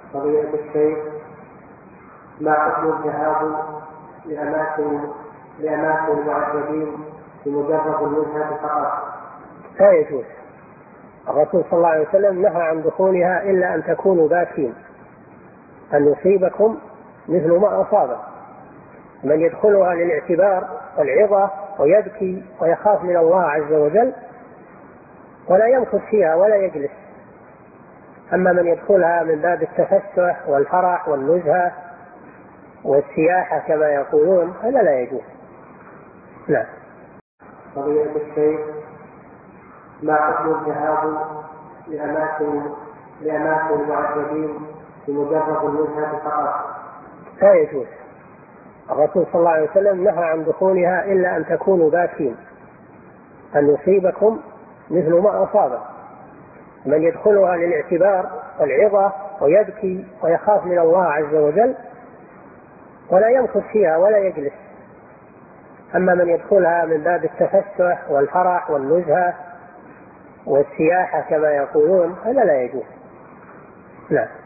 فضيلة الشيخ، ما حكم الذهاب لأماكن المعذبين بمجرد الوجهة فقط؟ لا يجوز. الرسول صلى الله عليه وسلم نهى عن دخولها إلا أن تكونوا باكين، أن يصيبكم مثل ما أصابه. من يدخلها للاعتبار والعظة ويبكي ويخاف من الله عز وجل ولا يمكث فيها ولا يجلس. أما من يدخلها من باب التفسح والفرح والنزهة والسياحة كما يقولون هذا لا يجوز. لا. فضيلة الشيخ، ما حكم الذهاب لأماكن المعذبين بمجرد الوجهة فقط؟ لا يجوز. الرسول صلى الله عليه وسلم نهى عن دخولها إلا أن تكونوا باكين، أن يصيبكم مثل ما أصابه. من يدخلها للاعتبار والعظة ويبكي ويخاف من الله عز وجل ولا يمكث فيها ولا يجلس. أما من يدخلها من باب التفسح والفرح والنزهة والسياحة كما يقولون هذا لا يجوز. لا.